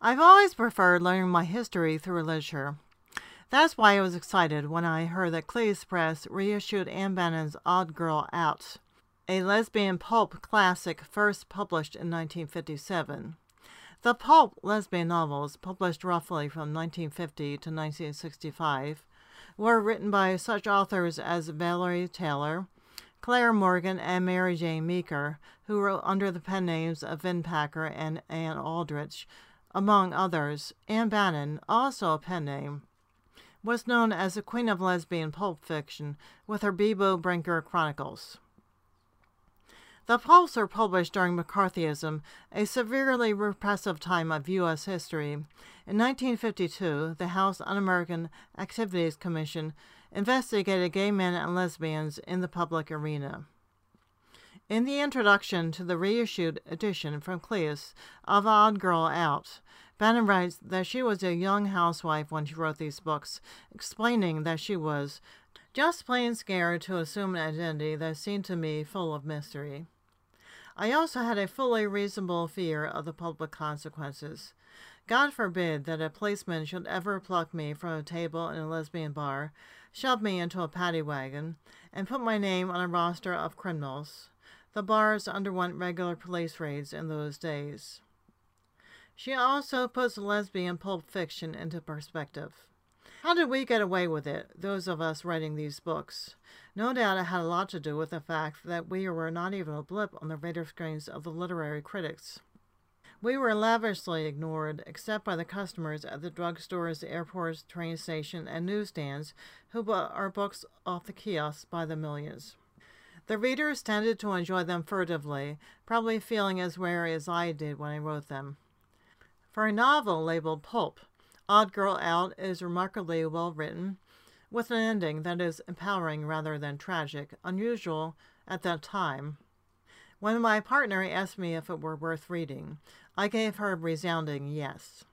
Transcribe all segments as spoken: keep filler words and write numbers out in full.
I've always preferred learning my history through literature. That's why I was excited when I heard that Cleis Press reissued Ann Bannon's Odd Girl Out, a lesbian pulp classic first published in nineteen fifty-seven. The pulp lesbian novels, published roughly from nineteen fifty to nineteen sixty-five, were written by such authors as Valerie Taylor, Claire Morgan, and Mary Jane Meeker, who wrote under the pen names of Vin Packer and Anne Aldrich, among others. Ann Bannon, also a pen name, was known as the queen of lesbian pulp fiction with her Bebo Brinker Chronicles. The pulps were published during McCarthyism, a severely repressive time of U S history. In nineteen fifty-two, the House Un-American Activities Commission investigated gay men and lesbians in the public arena. In the introduction to the reissued edition from Cleis of Odd Girl Out, Bannon writes that she was a young housewife when she wrote these books, explaining that she was just plain scared to assume an identity that seemed to me full of mystery. I also had a fully reasonable fear of the public consequences. God forbid that a policeman should ever pluck me from a table in a lesbian bar, shove me into a paddy wagon, and put my name on a roster of criminals. The bars underwent regular police raids in those days. She also puts lesbian pulp fiction into perspective. How did we get away with it, those of us writing these books? No doubt it had a lot to do with the fact that we were not even a blip on the radar screens of the literary critics. We were lavishly ignored, except by the customers at the drugstores, airports, train stations, and newsstands who bought our books off the kiosks by the millions. The readers tended to enjoy them furtively, probably feeling as wary as I did when I wrote them. For a novel labeled pulp, Odd Girl Out is remarkably well written, with an ending that is empowering rather than tragic, unusual at that time. When my partner asked me if it were worth reading, I gave her a resounding yes.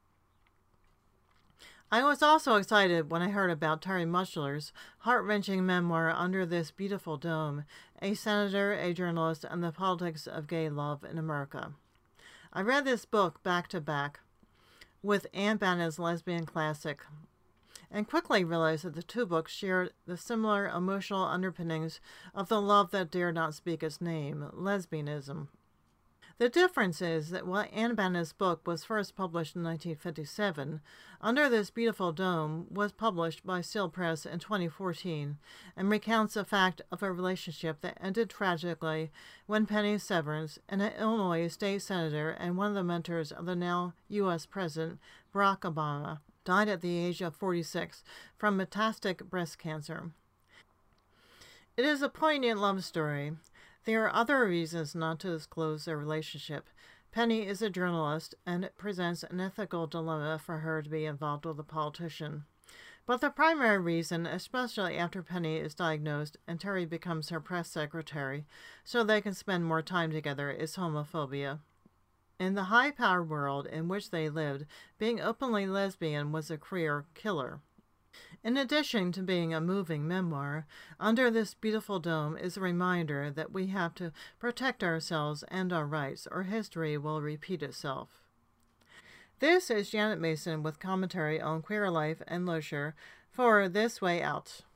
I was also excited when I heard about Terry Mutchler's heart-wrenching memoir Under This Beautiful Dome, a senator, a journalist, and the politics of gay love in America. I read this book back to back with Ann Bannon's lesbian classic, and quickly realized that the two books shared the similar emotional underpinnings of the love that dared not speak its name, lesbianism. The difference is that while Ann Bannon's book was first published in nineteen fifty-seven, Under This Beautiful Dome was published by Still Press in twenty fourteen and recounts the fact of a relationship that ended tragically when Penny Severance, an Illinois state senator and one of the mentors of the now U S President Barack Obama, died at the age of forty-six from metastatic breast cancer. It is a poignant love story. There are other reasons not to disclose their relationship. Penny is a journalist, and it presents an ethical dilemma for her to be involved with a politician. But the primary reason, especially after Penny is diagnosed and Terry becomes her press secretary, so they can spend more time together, is homophobia. In the high-power world in which they lived, being openly lesbian was a career killer. In addition to being a moving memoir, Under This Beautiful Dome is a reminder that we have to protect ourselves and our rights, or history will repeat itself. This is Janet Mason with commentary on queer life and literature for This Way Out.